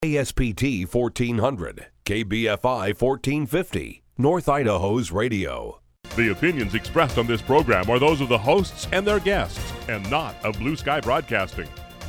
ASPT 1400, KBFI 1450, North Idaho's radio. The opinions expressed on this program are those of the hosts and their guests, and not of Blue Sky Broadcasting.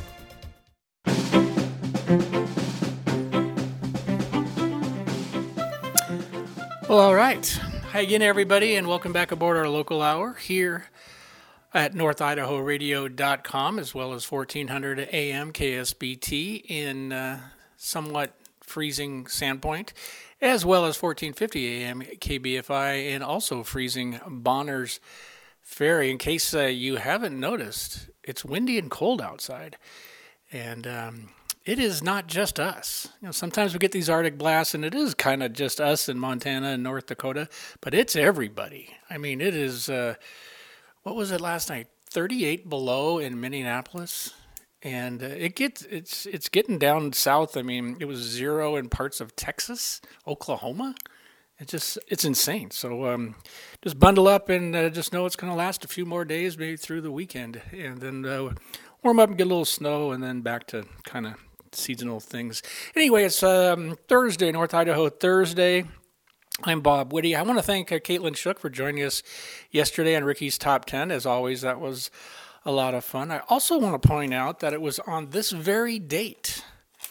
Well, all right. Hi again, everybody, and welcome back aboard our local hour here at NorthIdahoRadio.com, as well as 1400 AM KSBT in somewhat freezing Sandpoint, as well as 1450 AM KBFI, and also freezing Bonners Ferry. In case you haven't noticed, it's windy and cold outside, and it is not just us. You know, sometimes we get these Arctic blasts, and it is kind of just us in Montana and North Dakota, but it's everybody. I mean, it is, what was it last night? 38 below in Minneapolis, and it's getting down south. I mean, it was 0 in parts of Texas, Oklahoma. It's insane. So just bundle up and just know it's going to last a few more days, maybe through the weekend, and then warm up and get a little snow, and then back to kind of seasonal things. Anyway, it's Thursday, North Idaho Thursday. I'm Bob Whitty. I want to thank Caitlin Shook for joining us yesterday on Ricky's Top 10. As always, that was a lot of fun. I also want to point out that it was on this very date,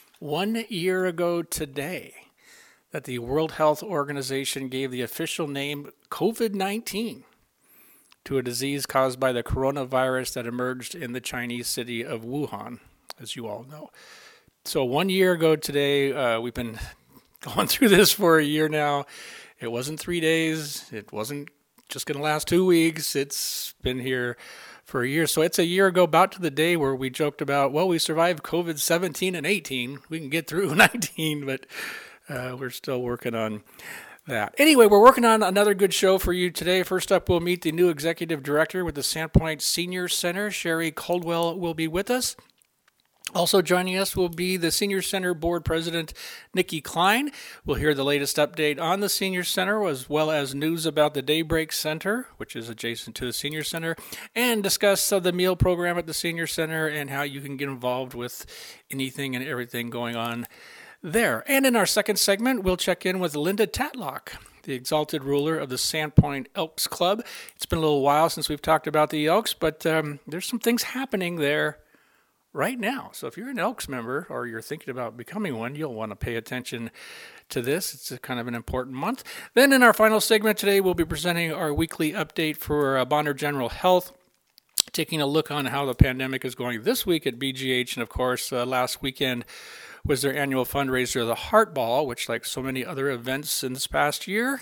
1 year ago today, that the World Health Organization gave the official name COVID-19 to a disease caused by the coronavirus that emerged in the Chinese city of Wuhan, as you all know. So 1 year ago today, we've been going through this for a year now. It wasn't 3 days. It wasn't just going to last 2 weeks. It's been here for a year. So it's a year ago, about to the day where we joked about, well, we survived COVID-17 and 18. We can get through 19, but we're still working on that. Anyway, we're working on another good show for you today. First up, we'll meet the new executive director with the Sandpoint Senior Center. Sherry Caldwell will be with us. Also joining us will be the Senior Center Board President, Nikki Klein. We'll hear the latest update on the Senior Center, as well as news about the Daybreak Center, which is adjacent to the Senior Center, and discuss the meal program at the Senior Center and how you can get involved with anything and everything going on there. And in our second segment, we'll check in with Linda Tatlock, the exalted ruler of the Sandpoint Elks Club. It's been a little while since we've talked about the Elks, but there's some things happening there right now. So if you're an Elks member or you're thinking about becoming one, you'll want to pay attention to this. It's a kind of an important month. Then in our final segment today, we'll be presenting our weekly update for Bonner General Health, taking a look on how the pandemic is going this week at BGH. And of course, last weekend was their annual fundraiser, the Heart Ball, which, like so many other events in this past year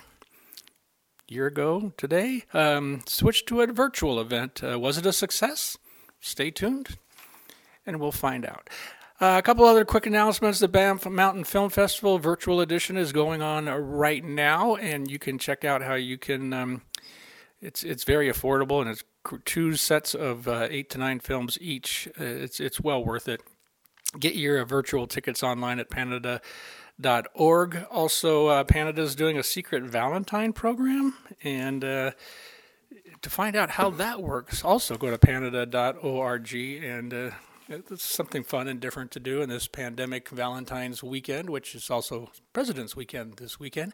ago today, switched to a virtual event. Was it a success? Stay tuned, and we'll find out. A couple other quick announcements. The Banff Mountain Film Festival virtual edition is going on right now, and you can check out how you can, it's very affordable, and it's 2 sets of 8 to 9 films each. It's well worth it. Get your virtual tickets online at Panada.org. Also, Panada's doing a secret Valentine program, and to find out how that works, also go to Panada.org, and it's something fun and different to do in this pandemic Valentine's weekend, which is also President's Weekend this weekend.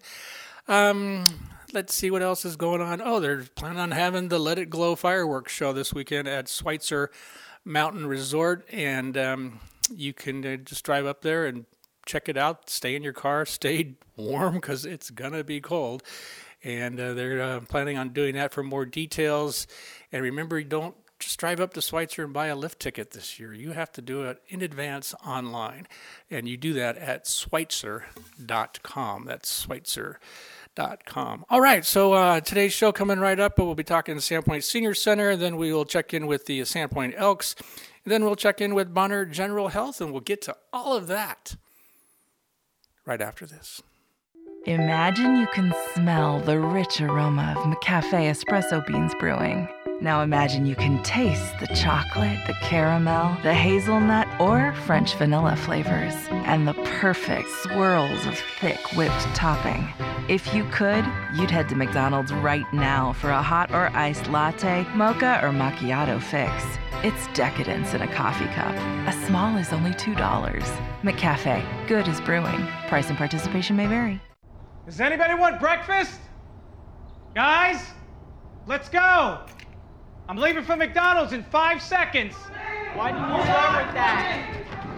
Let's see what else is going on. Oh, they're planning on having the Let It Glow fireworks show this weekend at Schweitzer Mountain Resort, and you can just drive up there and check it out. Stay in your car, stay warm because it's going to be cold. And they're planning on doing that. For more details, and remember, don't just drive up to Schweitzer and buy a lift ticket this year. You have to do it in advance online, and you do that at Schweitzer.com. That's Schweitzer.com. All right, so today's show coming right up, but we'll be talking Sandpoint Senior Center, and then we will check in with the Sandpoint Elks, and then we'll check in with Bonner General Health, and we'll get to all of that right after this. Imagine you can smell the rich aroma of McCafe espresso beans brewing. Now imagine you can taste the chocolate, the caramel, the hazelnut, or French vanilla flavors, and the perfect swirls of thick whipped topping. If you could, you'd head to McDonald's right now for a hot or iced latte, mocha, or macchiato fix. It's decadence in a coffee cup. A small is only $2. McCafe. Good is brewing. Price and participation may vary. Does anybody want breakfast? Guys, let's go. I'm leaving for McDonald's in 5 seconds. Why didn't you start with that?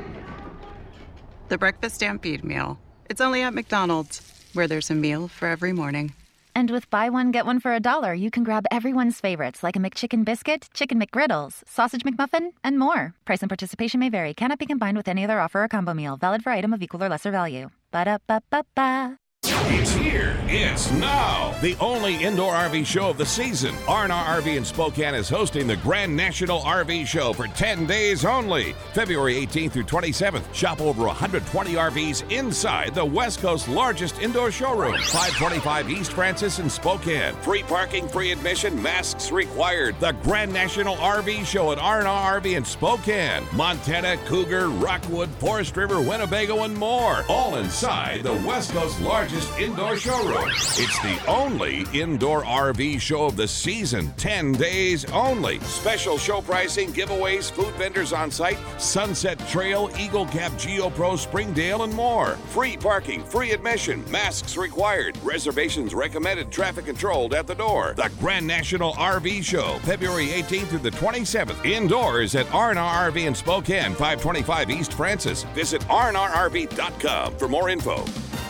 The Breakfast Stampede Meal. It's only at McDonald's, where there's a meal for every morning. And with buy one, get one for $1, you can grab everyone's favorites like a McChicken biscuit, chicken McGriddles, sausage McMuffin, and more. Price and participation may vary. Cannot be combined with any other offer or combo meal. Valid for item of equal or lesser value. Ba-da-ba-ba-ba. It's here. It's now. The only indoor RV show of the season. R&R RV in Spokane is hosting the Grand National RV Show for 10 days only. February 18th through 27th. Shop over 120 RVs inside the West Coast's largest indoor showroom. 525 East Francis in Spokane. Free parking, free admission, masks required. The Grand National RV Show at R&R RV in Spokane. Montana, Cougar, Rockwood, Forest River, Winnebago, and more. All inside the West Coast's largest indoor showroom. It's the only indoor RV show of the season. 10 days only. Special show pricing, giveaways, food vendors on site, Sunset Trail, Eagle Cap, GeoPro, Springdale, and more. Free parking, free admission, masks required. Reservations recommended, traffic controlled at the door. The Grand National RV Show, February 18th through the 27th. Indoors at R&R RV in Spokane, 525 East Francis. Visit rnrrv.com for more info.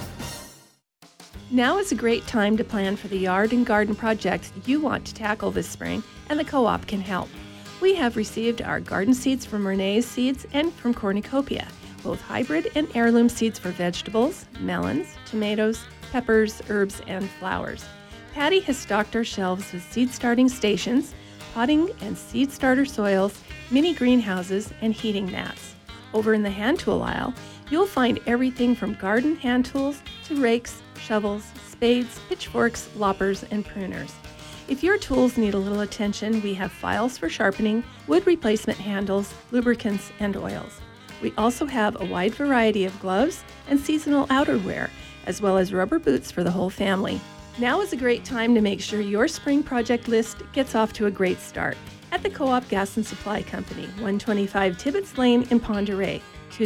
Now is a great time to plan for the yard and garden projects you want to tackle this spring, and the Co-op can help. We have received our garden seeds from Renee's Seeds and from Cornucopia, both hybrid and heirloom seeds for vegetables, melons, tomatoes, peppers, herbs, and flowers. Patty has stocked our shelves with seed starting stations, potting and seed starter soils, mini greenhouses, and heating mats. Over in the hand tool aisle, you'll find everything from garden hand tools to rakes, shovels, spades, pitchforks, loppers, and pruners. If your tools need a little attention, we have files for sharpening, wood replacement handles, lubricants, and oils. We also have a wide variety of gloves and seasonal outerwear, as well as rubber boots for the whole family. Now is a great time to make sure your spring project list gets off to a great start at the Co-op Gas and Supply Company, 125 Tibbetts Lane in Ponderay,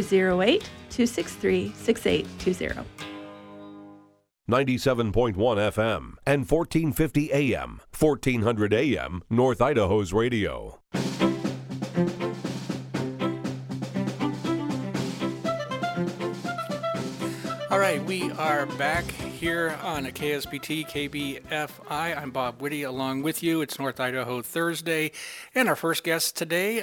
208-263-6820. 97.1 FM and 1450 AM, 1400 AM, North Idaho's radio. All right, we are back here on a KSBT KBFI. I'm Bob Whitty along with you. It's North Idaho Thursday, and our first guest today,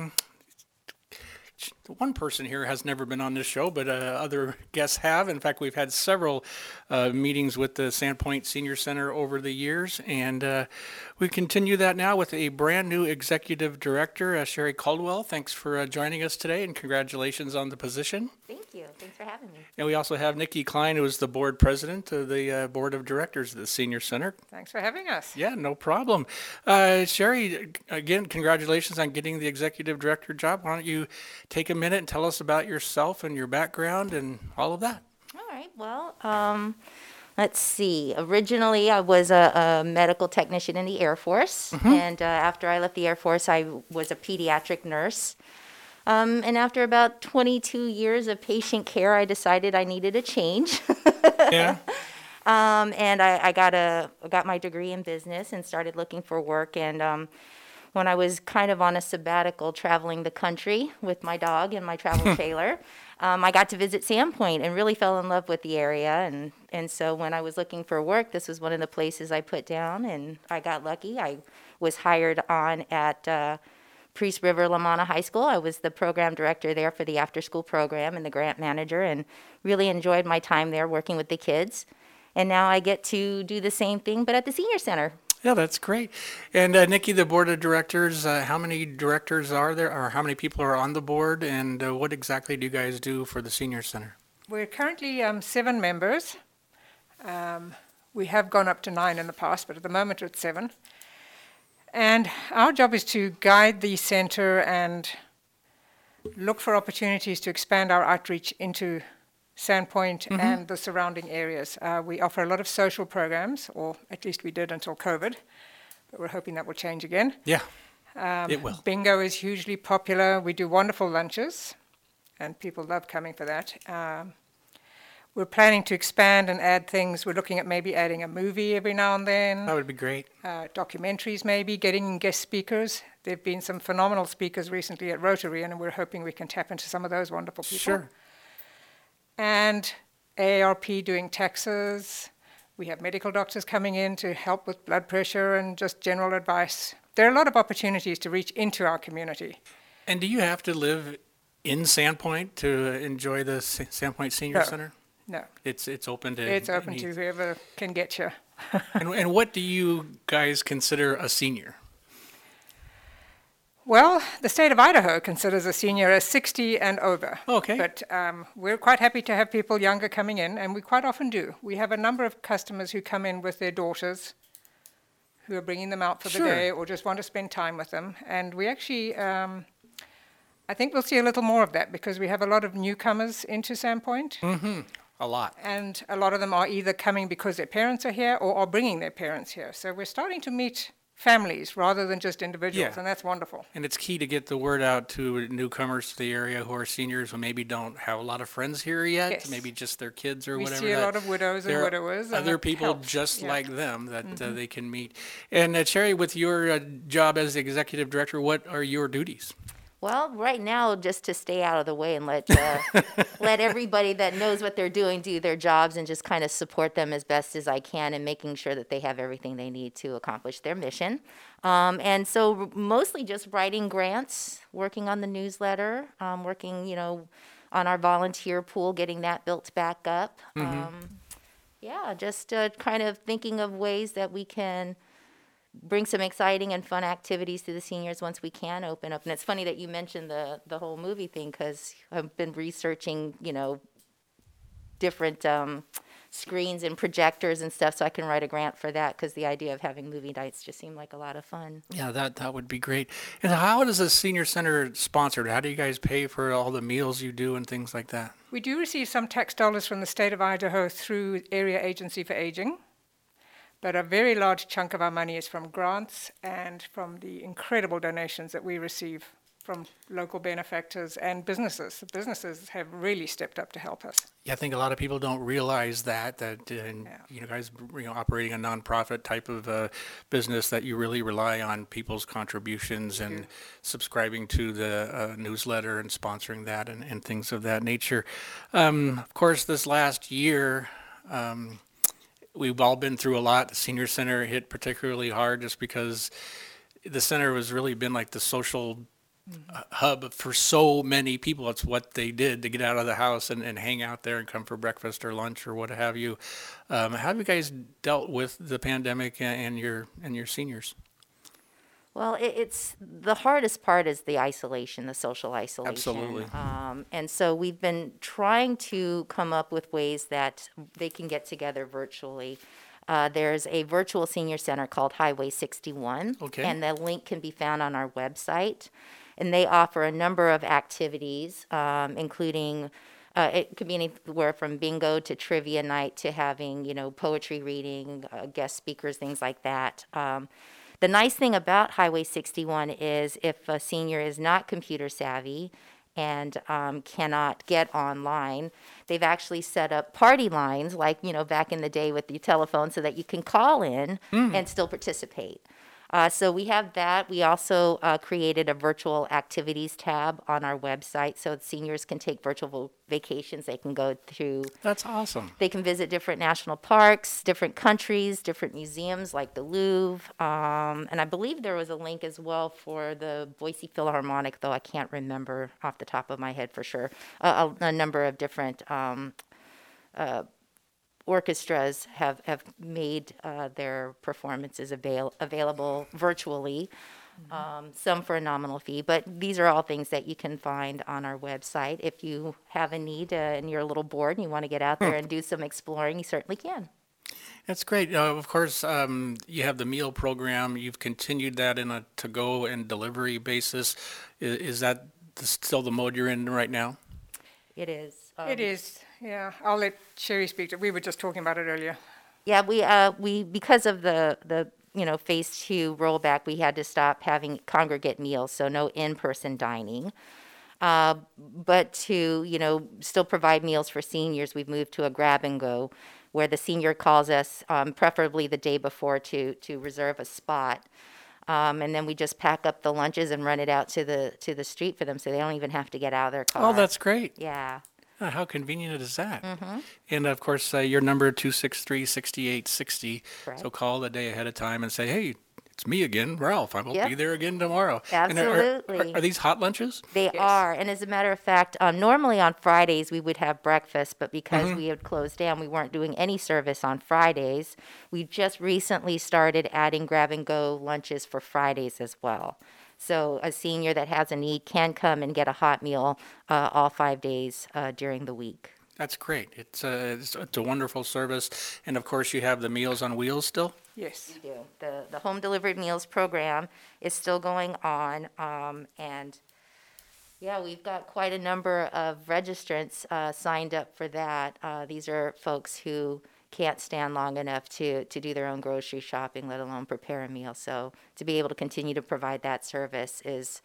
one person here has never been on this show, but other guests have. In fact, we've had several meetings with the Sandpoint Senior Center over the years, and we continue that now with a brand new executive director, Sherry Caldwell. Thanks for joining us today, and congratulations on the position. Thank you. Thanks for having me. And we also have Nikki Klein, who is the board president of the board of directors of the Senior Center. Thanks for having us. Yeah, no problem. Sherry, again, congratulations on getting the executive director job. Why don't you take a minute and tell us about yourself and your background and all of that? All right. Well, let's see. Originally, I was a medical technician in the Air Force. Mm-hmm. And after I left the Air Force, I was a pediatric nurse. And after about 22 years of patient care, I decided I needed a change. Yeah. And I got my degree in business and started looking for work. And when I was kind of on a sabbatical traveling the country with my dog and my travel trailer, I got to visit Sandpoint and really fell in love with the area. And so when I was looking for work, this was one of the places I put down, and I got lucky. I was hired on at Priest River Lamana High School. I was the program director there for the after-school program and the grant manager, and really enjoyed my time there working with the kids. And now I get to do the same thing, but at the Senior Center. Yeah, that's great. And Nikki, the board of directors, how many directors are there, or how many people are on the board, and what exactly do you guys do for the Senior Center? We're currently 7 members. We have gone up to 9 in the past, but at the moment it's 7. And our job is to guide the center and look for opportunities to expand our outreach into Sandpoint mm-hmm. and the surrounding areas. We offer a lot of social programs, or at least we did until COVID, but we're hoping that will change again. Yeah. It will. Bingo is hugely popular. We do wonderful lunches, and people love coming for that. We're planning to expand and add things. We're looking at maybe adding a movie every now and then. That would be great. Documentaries maybe, getting guest speakers. There have been some phenomenal speakers recently at Rotary, and we're hoping we can tap into some of those wonderful people. Sure. And AARP doing taxes. We have medical doctors coming in to help with blood pressure and just general advice. There are a lot of opportunities to reach into our community. And do you have to live in Sandpoint to enjoy the Sandpoint Senior Center? No. It's open to... It's open to whoever can get you. and what do you guys consider a senior? Well, the state of Idaho considers a senior as 60 and over. Okay. But we're quite happy to have people younger coming in, and we quite often do. We have a number of customers who come in with their daughters who are bringing them out for the day or just want to spend time with them. And we actually, I think we'll see a little more of that because we have a lot of newcomers into Sandpoint. Mm-hmm. A lot. And a lot of them are either coming because their parents are here or are bringing their parents here. So we're starting to meet families rather than just individuals, and that's wonderful. And it's key to get the word out to newcomers to the area who are seniors who maybe don't have a lot of friends here yet, Yes. maybe just their kids or We whatever. see a lot of widows and widowers. Other and people helps. just Yeah. like them that they can meet. And Sherry, with your job as executive director, what are your duties? Well, right now, just to stay out of the way and let let everybody that knows what they're doing do their jobs and just kind of support them as best as I can and making sure that they have everything they need to accomplish their mission. And so mostly just writing grants, working on the newsletter, working, on our volunteer pool, getting that built back up. Just kind of thinking of ways that we can bring some exciting and fun activities to the seniors once we can open up. And it's funny that you mentioned the whole movie thing because I've been researching, different screens and projectors and stuff so I can write a grant for that because the idea of having movie nights just seemed like a lot of fun. Yeah, that would be great. And how does the senior center sponsored? How do you guys pay for all the meals you do and things like that? We do receive some tax dollars from the state of Idaho through Area Agency for Aging. But a very large chunk of our money is from grants and from the incredible donations that we receive from local benefactors and businesses. The businesses have really stepped up to help us. Yeah, I think a lot of people don't realize that you guys operating a nonprofit type of business that you really rely on people's contributions and subscribing to the newsletter and sponsoring that and things of that nature. Of course, this last year, we've all been through a lot. The senior center hit particularly hard just because the center has really been like the social hub for so many people. It's what they did to get out of the house and hang out there and come for breakfast or lunch or what have you. How have you guys dealt with the pandemic and your seniors? Well, it's the hardest part is the isolation, the social isolation. Absolutely. And so we've been trying to come up with ways that they can get together virtually. There's a virtual senior center called Highway 61, and the link can be found on our website. And they offer a number of activities, including it could be anywhere from bingo to trivia night to having, poetry reading, guest speakers, things like that. The nice thing about Highway 61 is if a senior is not computer savvy and cannot get online, they've actually set up party lines like, back in the day with the telephone so that you can call in and still participate. So we have that. We also created a virtual activities tab on our website so seniors can take virtual vacations. They can go through. That's awesome. They can visit different national parks, different countries, different museums like the Louvre. And I believe there was a link as well for the Boise Philharmonic, though I can't remember off the top of my head for sure. A number of different orchestras have made their performances available virtually, some for a nominal fee. But these are all things that you can find on our website. If you have a need and you're a little bored and you want to get out there and do some exploring, you certainly can. That's great. Of course, you have the meal program. You've continued that in a to-go and delivery basis. Is that still the mode you're in right now? It is. It is. Yeah, I'll let Sherry speak to it. We were just talking about it earlier. Yeah, we because of the phase 2 rollback, we had to stop having congregate meals, so no in-person dining. But to, still provide meals for seniors, we've moved to a grab and go, where the senior calls us, preferably the day before, to reserve a spot. And then we just pack up the lunches and run it out to the street for them, so they don't even have to get out of their car. Oh, that's great. Yeah. How convenient is that? Mm-hmm. And of course, your number 263-6860. Correct. So call the day ahead of time and say, "Hey, it's me again, Ralph. I will Yep. be there again tomorrow." Absolutely. And are these hot lunches? They are. And as a matter of fact, normally on Fridays we would have breakfast, but because we had closed down, we weren't doing any service on Fridays. We just recently started adding grab-and-go lunches for Fridays as well. So a senior that has a need can come and get a hot meal all 5 days during the week. That's great. It's a wonderful service. And of course, you have the Meals on Wheels still? Yes. We do. The home delivered meals program is still going on, and yeah, we've got quite a number of registrants signed up for that. These are folks who can't stand long enough to do their own grocery shopping, let alone prepare a meal. So to be able to continue to provide that service is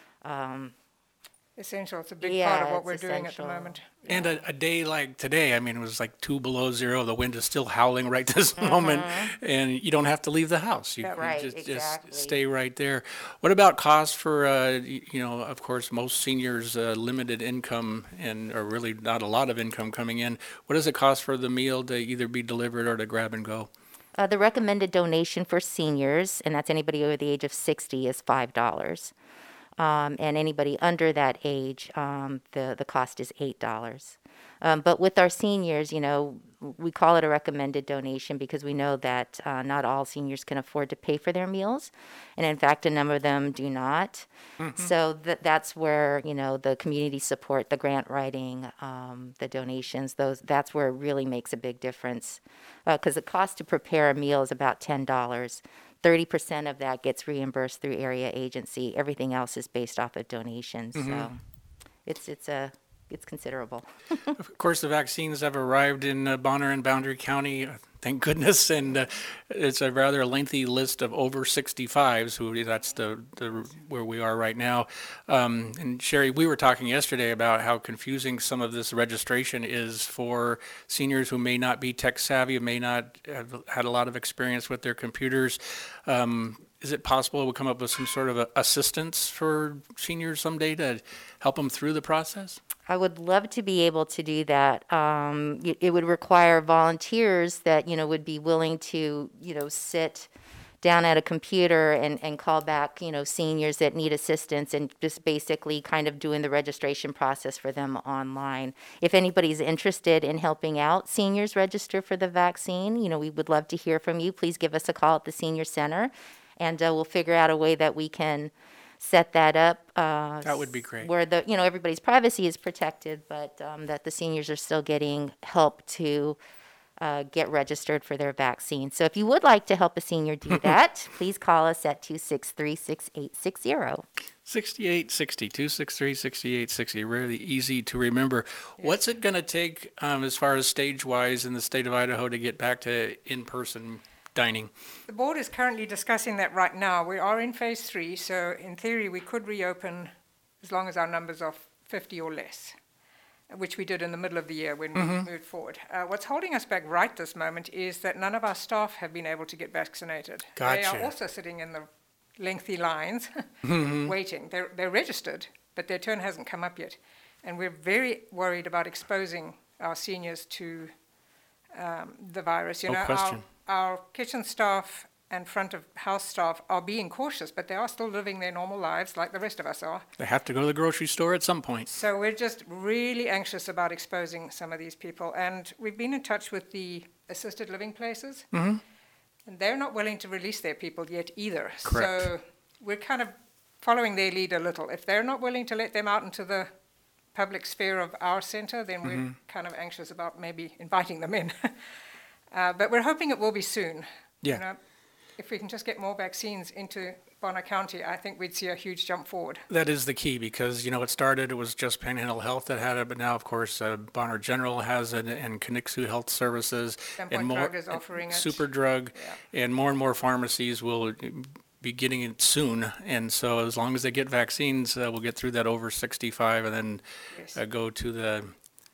essential. It's a big Yeah, part of what it's we're doing at essential. the moment. And a day like today, I mean, it was like 2 below zero. The wind is still howling right this moment, and you don't have to leave the house. You Yeah, can right, just exactly. stay right there. What about costs for, of course, most seniors, limited income or really not a lot of income coming in. What does it cost for the meal to either be delivered or to grab and go? The recommended donation for seniors, and that's anybody over the age of 60, is $5. And anybody under that age, the cost is $8. But with our seniors, we call it a recommended donation because we know that not all seniors can afford to pay for their meals. And in fact, a number of them do not. So that's where, the community support, the grant writing, the donations, that's where it really makes a big difference. Because the cost to prepare a meal is about $10. 30% of that gets reimbursed through area agency. Everything else is based off of donations. So it's considerable. Of course, the vaccines have arrived in Bonner and Boundary County, thank goodness, and it's a rather lengthy list of over 65s. That's the where we are right now. And Sherry, we were talking yesterday about how confusing some of this registration is for seniors who may not be tech savvy, may not have had a lot of experience with their computers. Is it possible we'll come up with some sort of assistance for seniors someday to help them through the process? I would love to be able to do that. It would require volunteers that, would be willing to, sit down at a computer and call back, seniors that need assistance and just basically kind of doing the registration process for them online. If anybody's interested in helping out seniors register for the vaccine, we would love to hear from you. Please give us a call at the Senior Center, and we'll figure out a way that we can set that up. That would be great. Where everybody's privacy is protected, but that the seniors are still getting help to get registered for their vaccine. So if you would like to help a senior do that, please call us at 263-6860. 6860, 263-6860, really easy to remember. What's it going to take as far as stage-wise in the state of Idaho to get back to in-person dining? The board is currently discussing that right now. We are in phase 3, so in theory we could reopen as long as our numbers are 50 or less, which we did in the middle of the year when we moved forward. What's holding us back right this moment is that none of our staff have been able to get vaccinated. Gotcha. They are also sitting in the lengthy lines waiting. They're registered, but their turn hasn't come up yet. And we're very worried about exposing our seniors to the virus. No question. Our kitchen staff and front of house staff are being cautious, but they are still living their normal lives like the rest of us are. They have to go to the grocery store at some point. So we're just really anxious about exposing some of these people. And we've been in touch with the assisted living places, and they're not willing to release their people yet either. Correct. So we're kind of following their lead a little. If they're not willing to let them out into the public sphere of our center, then we're kind of anxious about maybe inviting them in. But we're hoping it will be soon. Yeah. if we can just get more vaccines into Bonner County, I think we'd see a huge jump forward. That is the key because, it was just Panhandle Health that had it, but now, of course, Bonner General has it and Conixu Health Services and more Drug is offering it. Super Drug, and more pharmacies will be getting it soon. And so as long as they get vaccines, we'll get through that over 65 and then go to the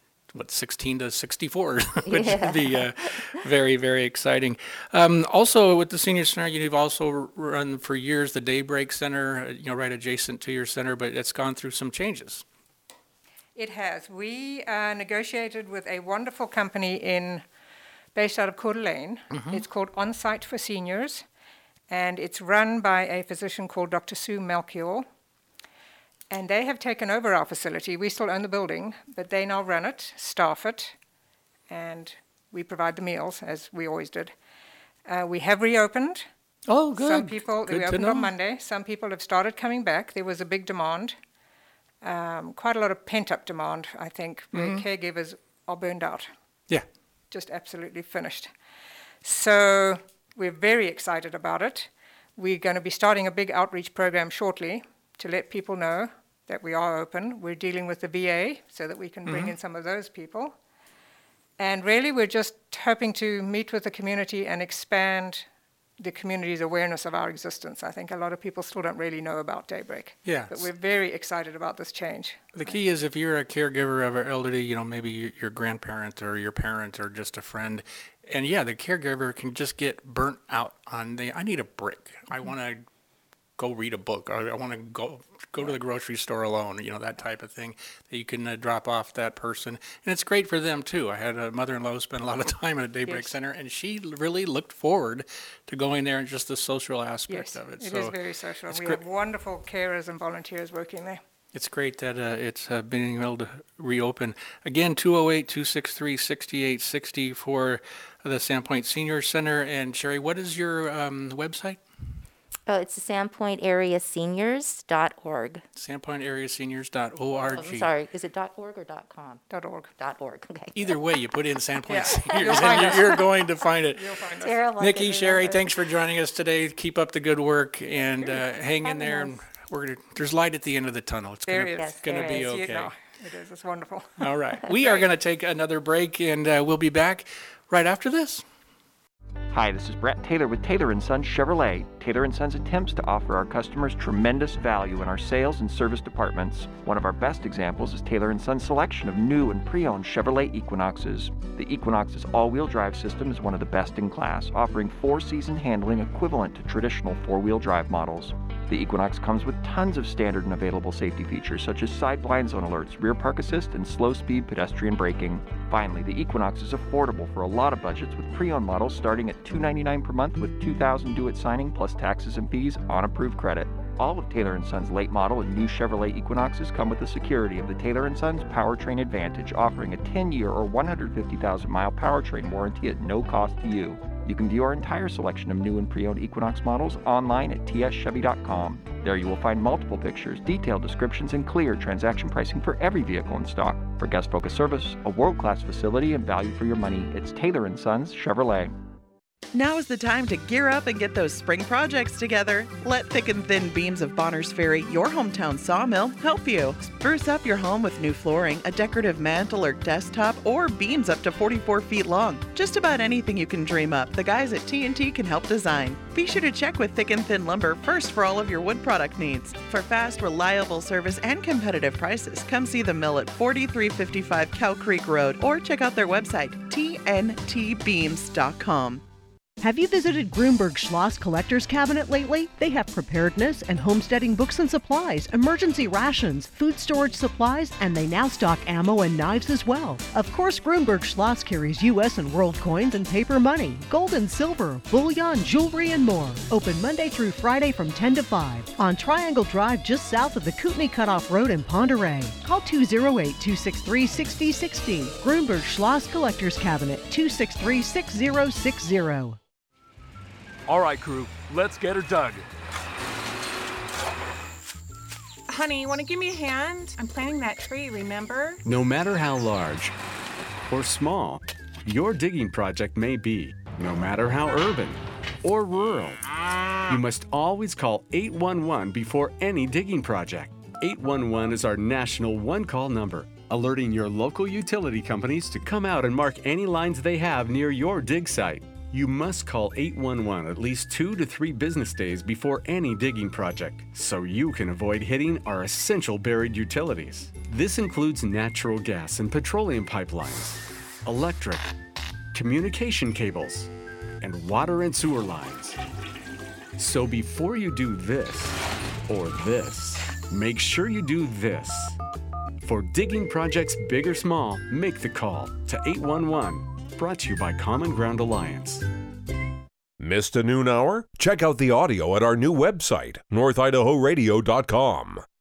16 to 64, which would be very, very exciting. Also, with the Senior Center, you've also run for years the Daybreak Center, right adjacent to your center, but it's gone through some changes. It has. We negotiated with a wonderful company based out of Coeur d'Alene. Mm-hmm. It's called On Site for Seniors, and it's run by a physician called Dr. Sue Melchior. And they have taken over our facility. We still own the building, but they now run it, staff it, and we provide the meals, as we always did. We have reopened. Oh, good. Some people, good we opened on Monday. Some people have started coming back. There was a big demand, quite a lot of pent-up demand, I think, where caregivers are burned out. Yeah. Just absolutely finished. So we're very excited about it. We're going to be starting a big outreach program shortly to let people know that we are open. We're dealing with the VA so that we can bring in some of those people. And really, we're just hoping to meet with the community and expand the community's awareness of our existence. I think a lot of people still don't really know about Daybreak. Yeah. But we're very excited about this change. The key is if you're a caregiver of an elderly, maybe your grandparent or your parent or just a friend, and the caregiver can just get burnt out on I need a break. I want to go read a book. I want to go to the grocery store alone, that type of thing, that you can drop off that person. And it's great for them, too. I had a mother-in-law who spent a lot of time at a Daybreak Center, and she really looked forward to going there and just the social aspect of it. It is very social. We have wonderful carers and volunteers working there. It's great that it's been able to reopen. Again, 208-263-6860 for the Sandpoint Senior Center. And Sherry, what is your website? It's the SandpointAreaSeniors.org. SandpointAreaSeniors.org. I'm sorry, is it .org or .com? .org. .org, okay. Either way, you put in Sandpoint Seniors and you're going to find it. You'll find us. Nikki, Sherry, thanks for joining us today. Keep up the good work and hang in there. And there's light at the end of the tunnel. It's going to be okay. It is. It's wonderful. All right. We are going to take another break, and we'll be back right after this. Hi, this is Brett Taylor with Taylor & Sons Chevrolet. Taylor & Sons attempts to offer our customers tremendous value in our sales and service departments. One of our best examples is Taylor & Sons' selection of new and pre-owned Chevrolet Equinoxes. The Equinox's all-wheel drive system is one of the best in class, offering 4-season handling equivalent to traditional 4-wheel drive models. The Equinox comes with tons of standard and available safety features such as side blind zone alerts, rear park assist, and slow-speed pedestrian braking. Finally, the Equinox is affordable for a lot of budgets with pre-owned models starting at $299 per month with $2,000 due at signing plus taxes and fees on approved credit. All of Taylor & Sons' late model and new Chevrolet Equinoxes come with the security of the Taylor & Sons Powertrain Advantage, offering a 10-year or 150,000-mile powertrain warranty at no cost to you. You can view our entire selection of new and pre-owned Equinox models online at tschevy.com. There you will find multiple pictures, detailed descriptions, and clear transaction pricing for every vehicle in stock. For guest-focused service, a world-class facility, and value for your money, it's Taylor & Sons Chevrolet. Now is the time to gear up and get those spring projects together. Let Thick and Thin Beams of Bonners Ferry, your hometown sawmill, help you. Spruce up your home with new flooring, a decorative mantle or desktop, or beams up to 44 feet long. Just about anything you can dream up, the guys at T&T can help design. Be sure to check with Thick and Thin Lumber first for all of your wood product needs. For fast, reliable service and competitive prices, come see the mill at 4355 Cow Creek Road or check out their website, tntbeams.com. Have you visited Grunberg Schloss Collector's Cabinet lately? They have preparedness and homesteading books and supplies, emergency rations, food storage supplies, and they now stock ammo and knives as well. Of course, Grunberg Schloss carries U.S. and world coins and paper money, gold and silver, bullion, jewelry, and more. Open Monday through Friday from 10 to 5 on Triangle Drive just south of the Kootenai Cutoff Road in Ponderay. Call 208-263-6060. Grunberg Schloss Collector's Cabinet, 263-6060. All right, crew, let's get her dug. Honey, you want to give me a hand? I'm planting that tree, remember? No matter how large or small your digging project may be, no matter how urban or rural. You must always call 811 before any digging project. 811 is our national one-call number, alerting your local utility companies to come out and mark any lines they have near your dig site. You must call 811 at least 2 to 3 business days before any digging project, so you can avoid hitting our essential buried utilities. This includes natural gas and petroleum pipelines, electric, communication cables, and water and sewer lines. So before you do this or this, make sure you do this. For digging projects big or small, make the call to 811. Brought to you by Common Ground Alliance. Missed a noon hour? Check out the audio at our new website, northidahoradio.com.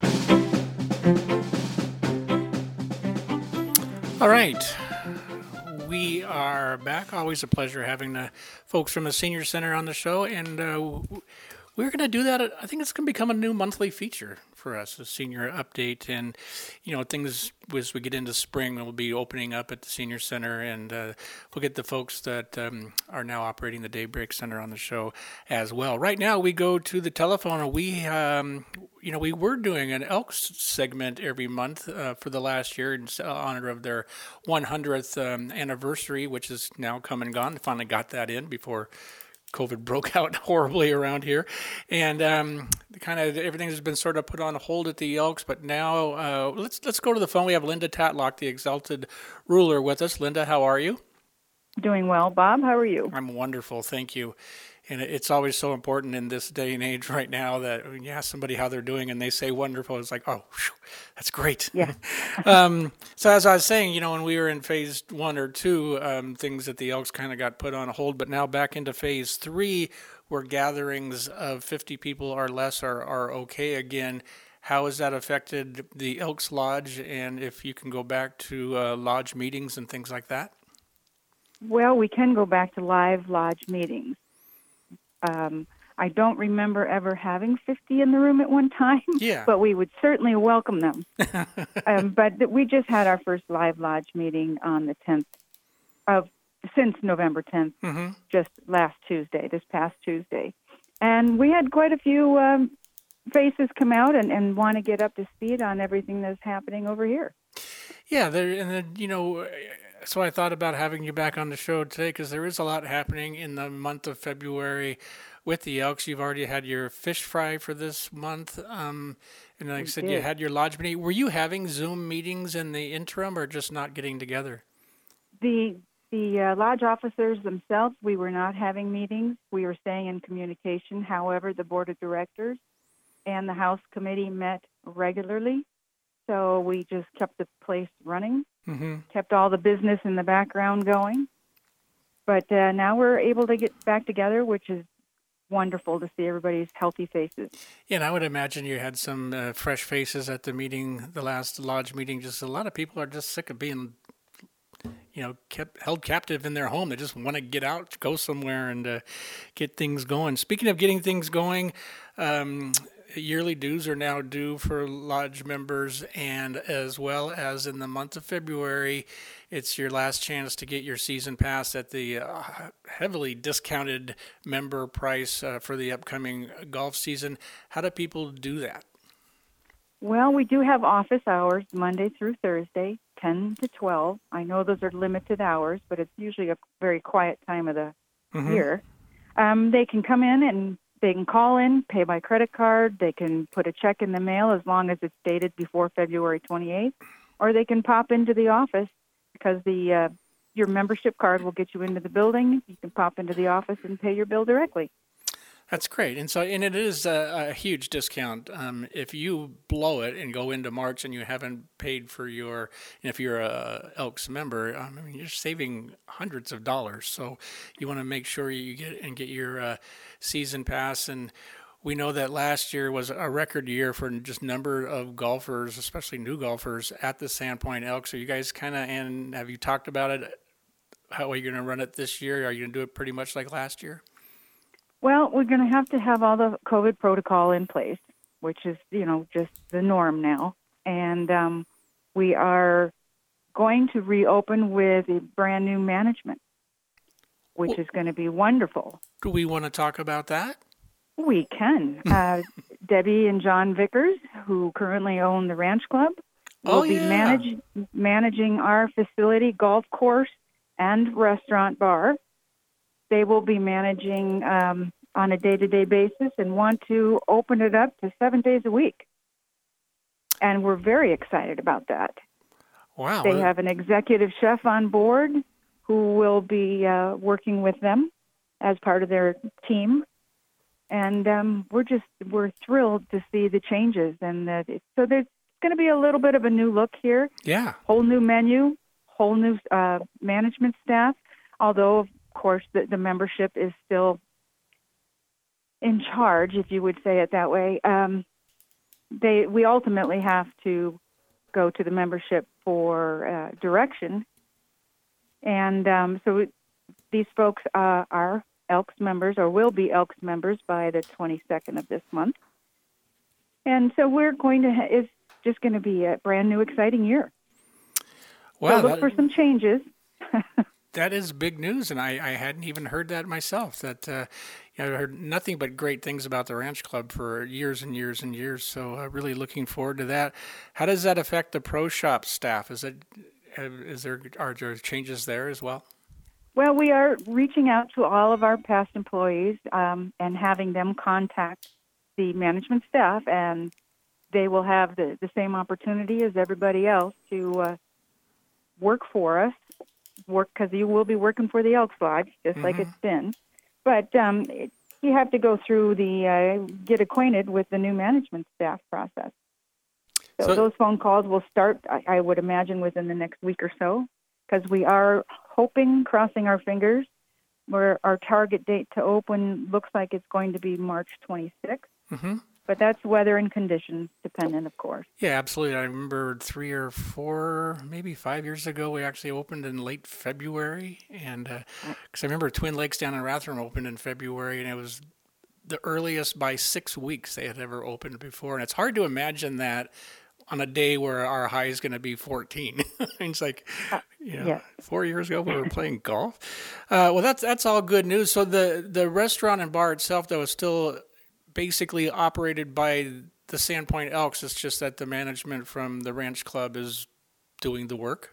All right. We are back. Always a pleasure having the folks from the Senior Center on the show. And we're going to do that. I think it's going to become a new monthly feature for us, a senior update. And, you know, things as we get into spring, we'll be opening up at the Senior Center. And we'll get the folks that are now operating the Daybreak Center on the show as well. Right now, we go to the telephone. And we were doing an Elks segment every month for the last year in honor of their 100th anniversary, which is now come and gone. Finally got that in before COVID broke out horribly around here. And kind of everything has been sort of put on hold at the Elks. But now let's go to the phone. We have Linda Tatlock, the Exalted Ruler, with us. Linda, how are you? Doing well, Bob. How are you? I'm wonderful. Thank you. And it's always so important in this day and age right now that when you ask somebody how they're doing and they say wonderful, it's like, oh, whew, that's great. Yeah. So as I was saying, you know, when we were in phase 1 or 2, things at the Elks kind of got put on hold, but now back into phase 3, where gatherings of 50 people or less are okay again. How has that affected the Elks Lodge, and if you can go back to lodge meetings and things like that? Well, we can go back to live lodge meetings. I don't remember ever having 50 in the room at one time, but we would certainly welcome them. But we just had our first live lodge meeting on the 10th since November 10th, just this past Tuesday. And we had quite a few faces come out and want to get up to speed on everything that's happening over here. Yeah, so I thought about having you back on the show today because there is a lot happening in the month of February with the Elks. You've already had your fish fry for this month. And like I said, you had your lodge meeting. Were you having Zoom meetings in the interim or just not getting together? The lodge officers themselves, we were not having meetings. We were staying in communication. However, the board of directors and the house committee met regularly. So we just kept the place running. Kept all the business in the background going. But now we're able to get back together, which is wonderful to see everybody's healthy faces. Yeah, and I would imagine you had some fresh faces at the meeting, the last lodge meeting. Just a lot of people are just sick of being, held captive in their home. They just want to get out, go somewhere, and get things going. Speaking of getting things going, yearly dues are now due for lodge members, and as well as in the month of February, it's your last chance to get your season pass at the heavily discounted member price for the upcoming golf season. How do people do that? Well, we do have office hours Monday through Thursday, 10 to 12. I know those are limited hours, but it's usually a very quiet time of the year. They can come in and they can call in, pay by credit card. They can put a check in the mail as long as it's dated before February 28th, or they can pop into the office because your membership card will get you into the building. You can pop into the office and pay your bill directly. That's great. And it is a huge discount. If you blow it and go into March and you haven't paid for if you're a Elks member, you're saving hundreds of dollars. So you want to make sure you get your season pass. And we know that last year was a record year for just number of golfers, especially new golfers at the Sandpoint Elks. So you guys and have you talked about it? How are you going to run it this year? Are you going to do it pretty much like last year? Well, we're going to have all the COVID protocol in place, which is, just the norm now. And we are going to reopen with a brand new management. which is going to be wonderful. Do we want to talk about that? We can. Debbie and John Vickers, who currently own the Ranch Club, will be managing our facility, golf course, and restaurant bar. They will be managing on a day-to-day basis and want to open it up to 7 days a week. And we're very excited about that. Wow. They have an executive chef on board who will be working with them as part of their team. And we're thrilled to see the changes. And so there's going to be a little bit of a new look here. Yeah. Whole new menu, whole new management staff, although, of course, the membership is still in charge, if you would say it that way. We ultimately have to go to the membership for direction. And so these folks are Elks members, or will be Elks members by the 22nd of this month. And so we're going to, it's just going to be a brand new, exciting year. Wow, so look for some changes. That is big news, and I hadn't even heard that myself. That I heard nothing but great things about the Ranch Club for years and years and years. So really looking forward to that. How does that affect the Pro Shop staff? Are there changes there as well? Well, we are reaching out to all of our past employees and having them contact the management staff, and they will have the same opportunity as everybody else to work for us. Because you will be working for the Elks Lodge, just like it's been. But you have to go through get acquainted with the new management staff process. So those phone calls will start, I would imagine, within the next week or so, because we are hoping, crossing our fingers, where our target date to open looks like it's going to be March 26th. Mm-hmm. But that's weather and conditions dependent, of course. Yeah, absolutely. I remember 3 or 4, maybe 5 years ago, we actually opened in late February. And because I remember Twin Lakes down in Rathdrum opened in February, and it was the earliest by 6 weeks they had ever opened before. And it's hard to imagine that on a day where our high is going to be 14. It's like, 4 years ago we were playing golf. Well, that's all good news. So the restaurant and bar itself, though, is still basically operated by the Sandpoint Elks. It's just that the management from the Ranch Club is doing the work.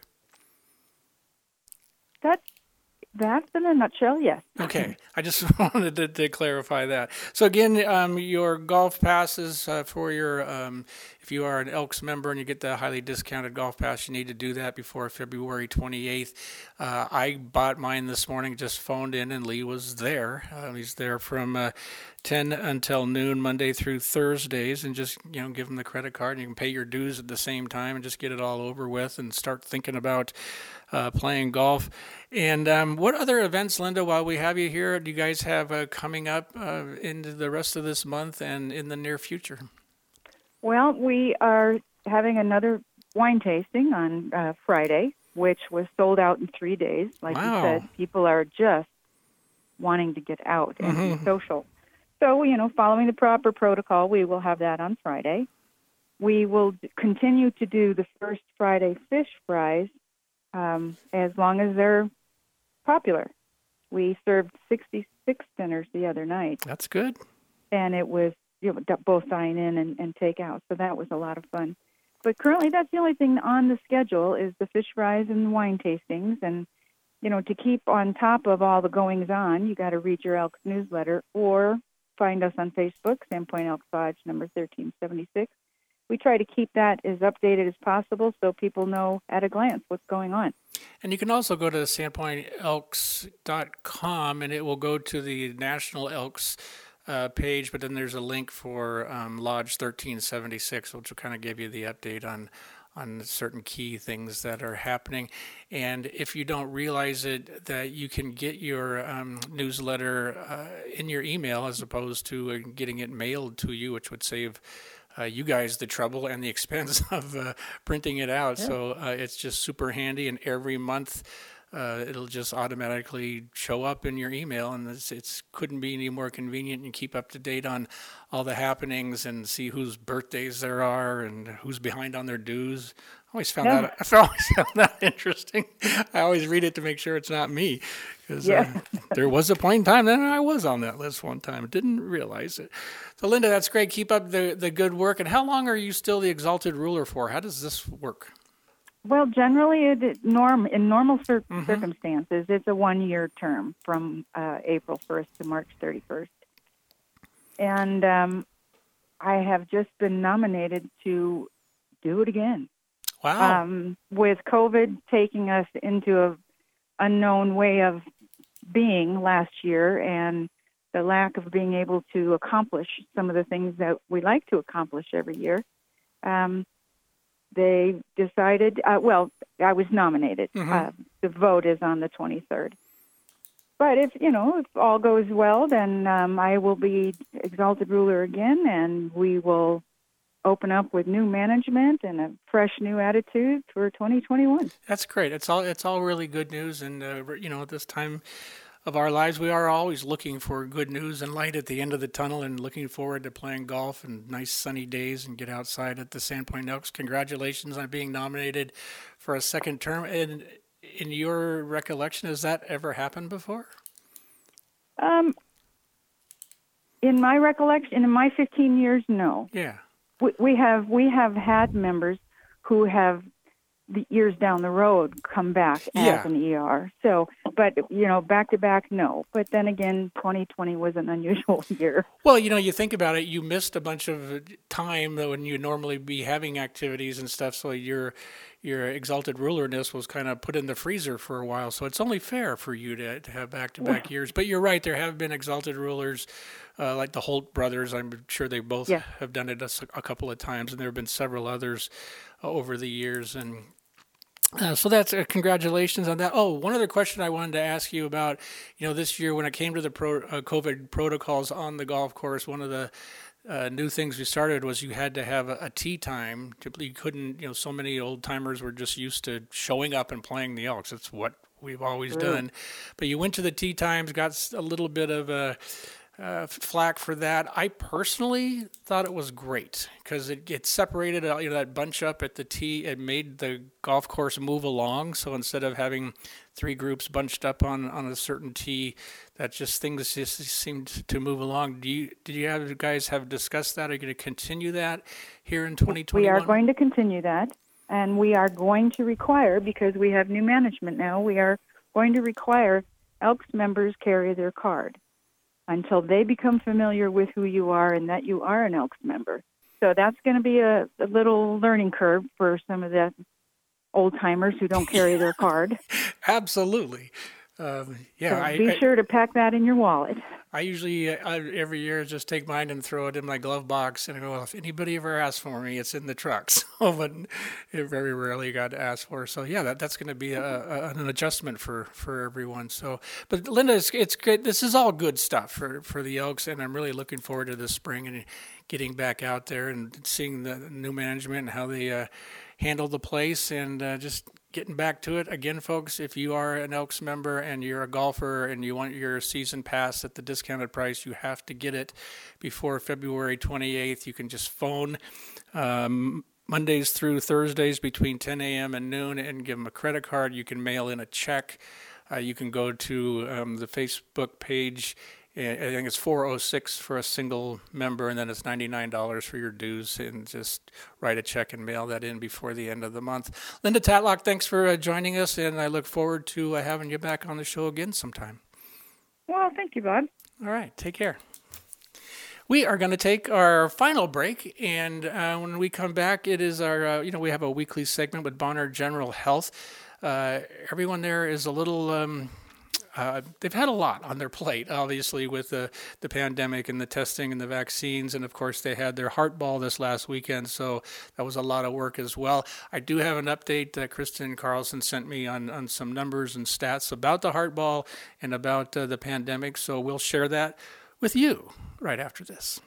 That's in a nutshell, yes. Okay, I just wanted to clarify that. So again, your golf passes for your, if you are an Elks member and you get the highly discounted golf pass, you need to do that before February 28th. I bought mine this morning, just phoned in, and Lee was there. He's there from 10 until noon, Monday through Thursdays, and just give him the credit card, and you can pay your dues at the same time and just get it all over with and start thinking about playing golf. And what other events, Linda, while we have you here, do you guys have coming up into the rest of this month and in the near future? Well, we are having another wine tasting on Friday, which was sold out in 3 days. Like you said, people are just wanting to get out and be social. So, following the proper protocol, we will have that on Friday. We will continue to do the first Friday fish fries as long as they're popular. We served 66 dinners the other night. That's good. And it was both dine-in and take-out, so that was a lot of fun. But currently, that's the only thing on the schedule is the fish fries and the wine tastings. And, to keep on top of all the goings-on, you got to read your Elks newsletter or find us on Facebook, Sandpoint Elks Lodge, number 1376. We try to keep that as updated as possible so people know at a glance what's going on. And you can also go to sandpointelks.com, and it will go to the National Elks page, but then there's a link for Lodge 1376, which will kind of give you the update on certain key things that are happening. And if you don't realize it, that you can get your newsletter in your email as opposed to getting it mailed to you, which would save you guys the trouble and the expense of printing it out. Yeah. So it's just super handy, and every month it'll just automatically show up in your email, and it's couldn't be any more convenient. You keep up to date on all the happenings and see whose birthdays there are and who's behind on their dues. always found that interesting. I always read it to make sure it's not me, because there was a point in time that I was on that list one time. Didn't realize it. So, Linda, that's great. Keep up the good work. And how long are you still the Exalted Ruler for? How does this work? Well, generally, in normal circumstances, it's a 1-year term from April 1st to March 31st. And I have just been nominated to do it again. Wow. With COVID taking us into an unknown way of being last year, and the lack of being able to accomplish some of the things that we like to accomplish every year, they decided, I was nominated. The vote is on the 23rd. But if all goes well, then I will be Exalted Ruler again, and we will open up with new management and a fresh new attitude for 2021. That's great. It's all really good news, and at this time of our lives, we are always looking for good news and light at the end of the tunnel, and looking forward to playing golf and nice sunny days and get outside at the Sandpoint Elks. Congratulations on being nominated for a second term. And in your recollection, has that ever happened before? In my recollection, in my 15 years, no. Yeah. We have had members who have, the years down the road, come back as an ER. So, but back to back, no. But then again, 2020 was an unusual year. Well, you think about it, you missed a bunch of time when you normally be having activities and stuff. So your Exalted Rulerness was kind of put in the freezer for a while. So it's only fair for you to have back-to-back years. But you're right, there have been Exalted Rulers like the Holt brothers. I'm sure they both have done it a couple of times, and there have been several others over the years. And so that's congratulations on that. Oh, one other question I wanted to ask you about, this year when it came to the COVID protocols on the golf course, one of the new things we started was you had to have a tee time. You couldn't, so many old timers were just used to showing up and playing the Elks. It's what we've always done. But you went to the tee times, got a little bit of flack for that. I personally thought it was great because it separated that bunch up at the tee. It made the golf course move along. So instead of having 3 groups bunched up on a certain tee, things just seemed to move along. Did you guys have discussed that? Are you going to continue that here in 2021? We are going to continue that, and we are going to require, because we have new management now, we are going to require Elks members carry their card until they become familiar with who you are and that you are an Elks member. So that's going to be a little learning curve for some of the old-timers who don't carry their card. Absolutely. So be sure to pack that in your wallet. I usually, every year, just take mine and throw it in my glove box and go, well, if anybody ever asks for me, it's in the truck. So, but it very rarely got asked for. So, yeah, that's going to be an adjustment for everyone. So, but Linda, it's great. This is all good stuff for the Elks, and I'm really looking forward to this spring and getting back out there and seeing the new management and how they handle the place, and just getting back to it. Again, folks, if you are an Elks member and you're a golfer and you want your season pass at the discounted price, you have to get it before February 28th. You can just phone Mondays through Thursdays between 10 a.m. and noon and give them a credit card. You can mail in a check. You can go to the Facebook page. I think it's $406 for a single member, and then it's $99 for your dues, and just write a check and mail that in before the end of the month. Linda Tatlock, thanks for joining us, and I look forward to having you back on the show again sometime. Well, thank you, Bob. All right, take care. We are going to take our final break, and when we come back, it is our, we have a weekly segment with Bonner General Health. Everyone there is a little... they've had a lot on their plate, obviously, with the pandemic and the testing and the vaccines. And, of course, they had their Heart Ball this last weekend, so that was a lot of work as well. I do have an update that Kristen Carlson sent me on some numbers and stats about the Heart Ball and about the pandemic, so we'll share that with you right after this.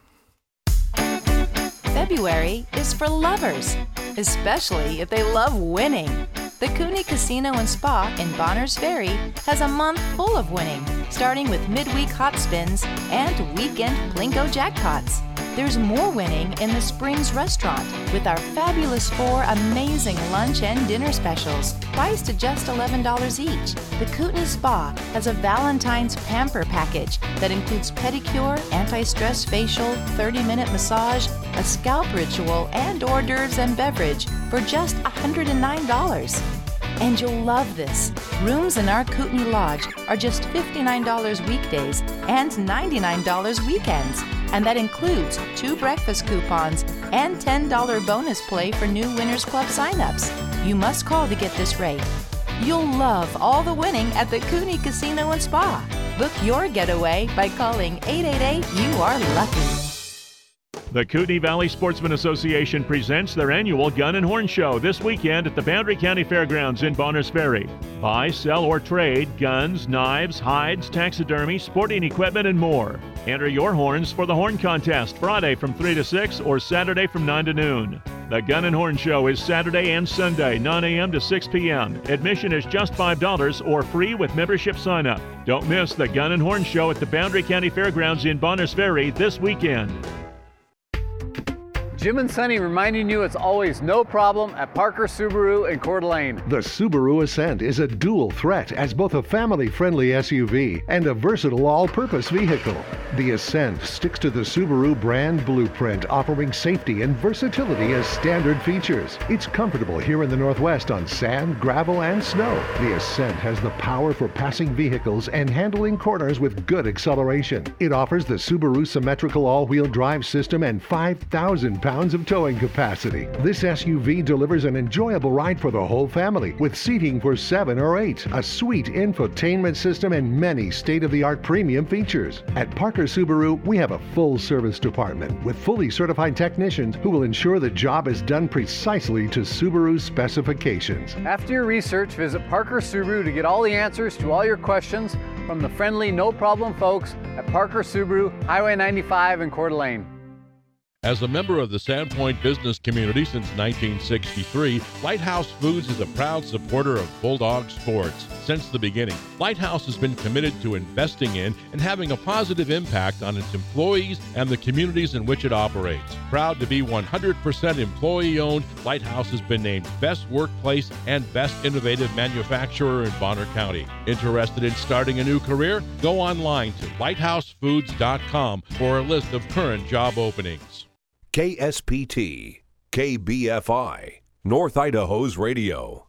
February is for lovers, especially if they love winning. The Cooney Casino and Spa in Bonners Ferry has a month full of winning, starting with midweek hot spins and weekend Plinko jackpots. There's more winning in the Springs restaurant with our fabulous 4 amazing lunch and dinner specials, priced at just $11 each. The Kootenai Spa has a Valentine's Pamper package that includes pedicure, anti-stress facial, 30-minute massage, a scalp ritual, and hors d'oeuvres and beverage for just $109. And you'll love this. Rooms in our Kootenai Lodge are just $59 weekdays and $99 weekends. And that includes 2 breakfast coupons and $10 bonus play for new Winners Club signups. You must call to get this rate. You'll love all the winning at the Kootenai Casino and Spa. Book your getaway by calling 888-YOU-ARE-LUCKY. The Kootenai Valley Sportsman Association presents their annual Gun and Horn Show this weekend at the Boundary County Fairgrounds in Bonners Ferry. Buy, sell, or trade guns, knives, hides, taxidermy, sporting equipment, and more. Enter your horns for the Horn Contest Friday from 3 to 6 or Saturday from 9 to noon. The Gun and Horn Show is Saturday and Sunday, 9 a.m. to 6 p.m. Admission is just $5 or free with membership sign-up. Don't miss the Gun and Horn Show at the Boundary County Fairgrounds in Bonners Ferry this weekend. Jim and Sonny reminding you it's always no problem at Parker Subaru in Coeur d'Alene. The Subaru Ascent is a dual threat as both a family-friendly SUV and a versatile all-purpose vehicle. The Ascent sticks to the Subaru brand blueprint, offering safety and versatility as standard features. It's comfortable here in the Northwest on sand, gravel, and snow. The Ascent has the power for passing vehicles and handling corners with good acceleration. It offers the Subaru symmetrical all-wheel drive system and 5,000 pounds of towing capacity. This SUV delivers an enjoyable ride for the whole family with seating for 7 or 8, a sweet infotainment system, and many state-of-the-art premium features. At Parker Subaru, we have a full service department with fully certified technicians who will ensure the job is done precisely to Subaru's specifications. After your research, visit Parker Subaru to get all the answers to all your questions from the friendly, no-problem folks at Parker Subaru, Highway 95 in Coeur d'Alene. As a member of the Sandpoint business community since 1963, Lighthouse Foods is a proud supporter of Bulldog sports. Since the beginning, Lighthouse has been committed to investing in and having a positive impact on its employees and the communities in which it operates. Proud to be 100% employee-owned, Lighthouse has been named Best Workplace and Best Innovative Manufacturer in Bonner County. Interested in starting a new career? Go online to lighthousefoods.com for a list of current job openings. KSPT, KBFI, North Idaho's radio.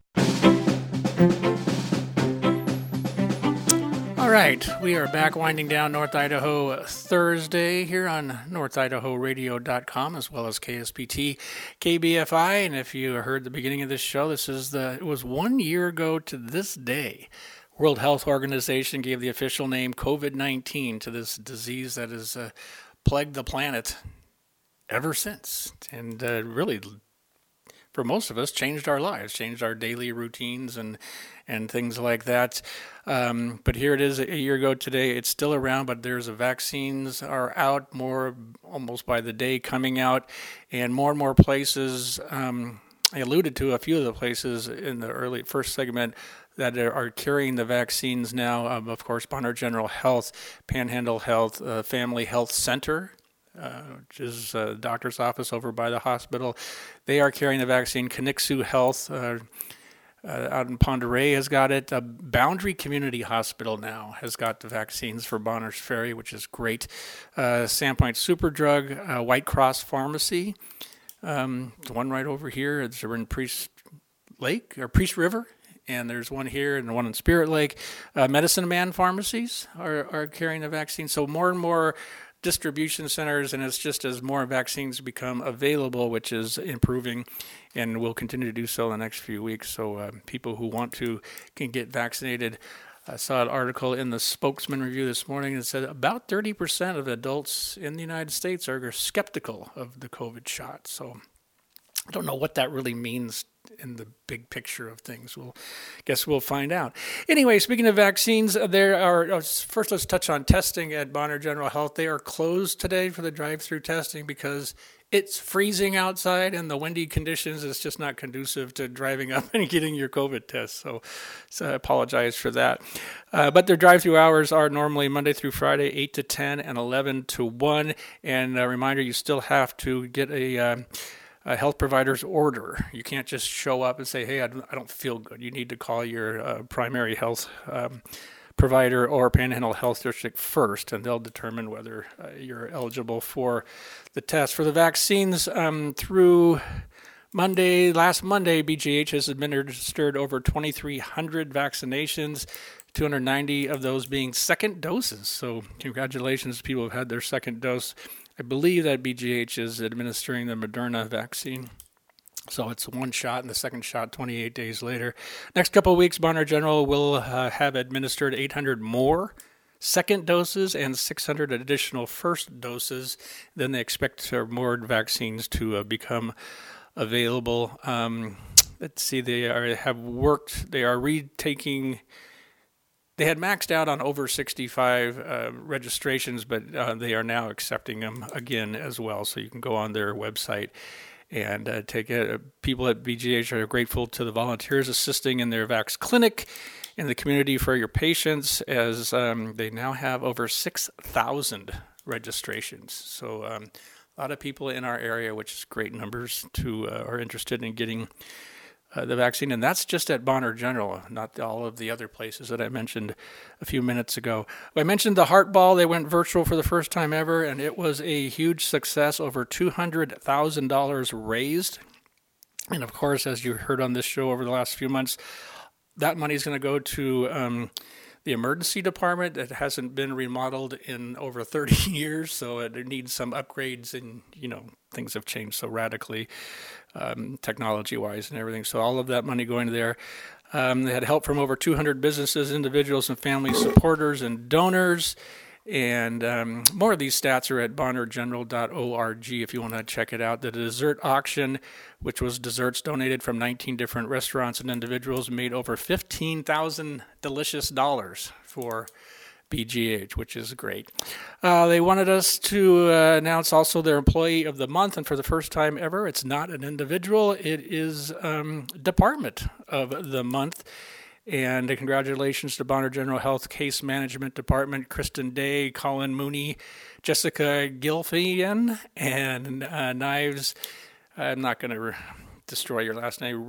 All right, we are back winding down North Idaho Thursday here on NorthIdahoRadio.com as well as KSPT, KBFI. And if you heard the beginning of this show, it was 1 year ago to this day. World Health Organization gave the official name COVID-19 to this disease that has plagued the planet ever since, and really, for most of us, changed our lives, changed our daily routines and things like that. But here it is a year ago today. It's still around, but there's vaccines are out more almost by the day coming out, and more places. I alluded to a few of the places in the first segment that are carrying the vaccines now. Of course, Bonner General Health, Panhandle Health, Family Health Center, which is a doctor's office over by the hospital. They are carrying the vaccine. Conixu Health out in Pend Oreille has got it. Boundary Community Hospital now has got the vaccines for Bonners Ferry, which is great. Sandpoint Superdrug, White Cross Pharmacy, the one right over here. It's in Priest River. And there's one here and one in Spirit Lake. Medicine Man pharmacies are carrying the vaccine. So more and more distribution centers, and it's just as more vaccines become available, which is improving and will continue to do so in the next few weeks. So people who want to can get vaccinated. I saw an article in the Spokesman Review this morning that said about 30% of adults in the United States are skeptical of the COVID shot. So I don't know what that really means in the big picture of things. We'll find out. Anyway, speaking of vaccines, first let's touch on testing at Bonner General Health. They are closed today for the drive-through testing because it's freezing outside and the windy conditions, it's just not conducive to driving up and getting your COVID test. So I apologize for that. But their drive-through hours are normally Monday through Friday, 8 to 10 and 11 to 1. And a reminder, you still have to get a health provider's order. You can't just show up and say, hey, I don't feel good. You need to call your primary health provider or Panhandle Health District first, and they'll determine whether you're eligible for the test. For the vaccines, through last Monday, BGH has administered over 2,300 vaccinations, 290 of those being second doses. So congratulations to people who have had their second dose. I believe that BGH is administering the Moderna vaccine. So it's one shot and the second shot 28 days later. Next couple of weeks, Bonner General will have administered 800 more second doses and 600 additional first doses. Then they expect more vaccines to become available. Let's see, they are retaking. They had maxed out on over 65 registrations, but they are now accepting them again as well. So you can go on their website and take it. People at BGH are grateful to the volunteers assisting in their Vax Clinic in the community for your patients, as they now have over 6,000 registrations. So a lot of people in our area, which is great numbers, are interested in getting the vaccine. And that's just at Bonner General, not all of the other places that I mentioned a few minutes ago. I mentioned the Heart Ball. They went virtual for the first time ever, and it was a huge success, over $200,000 raised. And of course, as you heard on this show over the last few months, that money is going to go to the emergency department that hasn't been remodeled in over 30 years, so it needs some upgrades, and things have changed so radically, technology-wise and everything. So all of that money going to there. They had help from over 200 businesses, individuals, and family supporters and donors. And more of these stats are at bonnergeneral.org if you want to check it out. The dessert auction, which was desserts donated from 19 different restaurants and individuals, made over $15,000 delicious dollars for BGH, which is great. They wanted us to announce also their Employee of the Month, and for the first time ever, it's not an individual, it is Department of the Month. And congratulations to Bonner General Health Case Management Department, Kristen Day, Colin Mooney, Jessica Gilfian, and Knives. I'm not going to destroy your last name,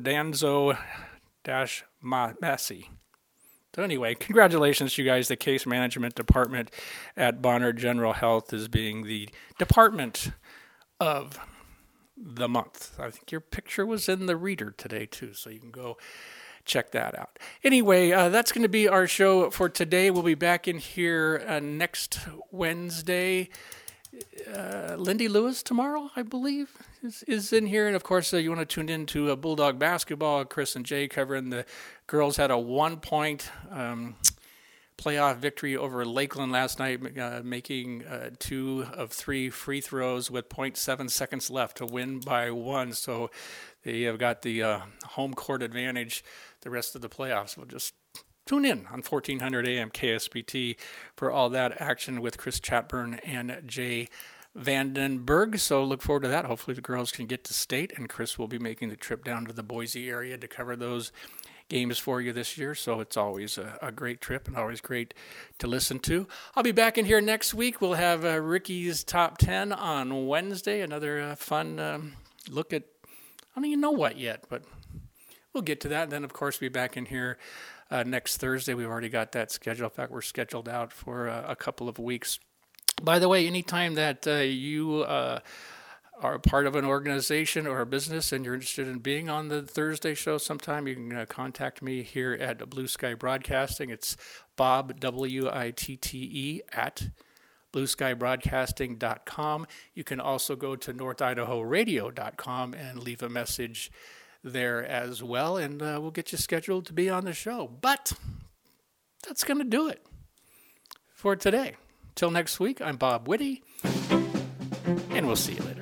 Rigodanzo-Massey. So anyway, congratulations to you guys. The Case Management Department at Bonner General Health is being the Department of the Month. I think your picture was in the Reader today, too, so you can go check that out. Anyway, that's going to be our show for today. We'll be back in here next Wednesday. Lindy Lewis tomorrow, I believe, is in here. And, of course, you want to tune in to Bulldog basketball. Chris and Jay covering the girls had a 1-point playoff victory over Lakeland last night, making 2 of 3 free throws with 0.7 seconds left to win by 1. So they have got the home court advantage the rest of the playoffs. We'll just tune in on 1400 AM KSBT for all that action with Chris Chatburn and Jay Vandenberg. So look forward to that. Hopefully the girls can get to state, and Chris will be making the trip down to the Boise area to cover those games for you this year. So it's always a great trip and always great to listen to. I'll be back in here next week. We'll have Ricky's Top 10 on Wednesday. Another fun look at, I don't even know what yet, but we'll get to that. And then, of course, be back in here next Thursday. We've already got that scheduled. In fact, we're scheduled out for a couple of weeks. By the way, anytime that you are a part of an organization or a business and you're interested in being on the Thursday show sometime, you can contact me here at Blue Sky Broadcasting. It's Bob, W-I-T-T-E, at blueskybroadcasting.com. You can also go to northidahoradio.com and leave a message there as well, and we'll get you scheduled to be on the show. But that's going to do it for today. Till next week, I'm Bob Whitty, and we'll see you later.